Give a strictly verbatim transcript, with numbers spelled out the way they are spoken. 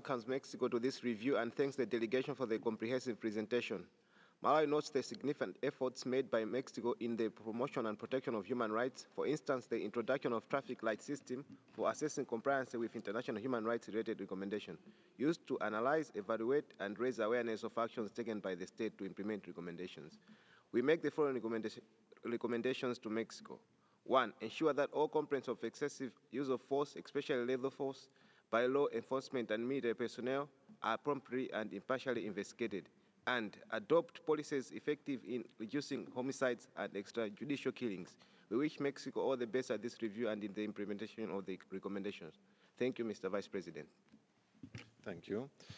welcomes Mexico to this review and thanks the delegation for the comprehensive presentation. Malawi notes the significant efforts made by Mexico in the promotion and protection of human rights. For instance, the introduction of traffic light system for assessing compliance with international human rights related recommendations, used to analyze, evaluate, and raise awareness of actions taken by the state to implement recommendations. We make the following recommendation, recommendations to Mexico. One, ensure that all complaints of excessive use of force, especially lethal force, by law enforcement and military personnel are promptly and impartially investigated, and adopt policies effective in reducing homicides and extrajudicial killings. We wish Mexico all the best at this review and in the implementation of the recommendations. Thank you, Mister Vice President. Thank you.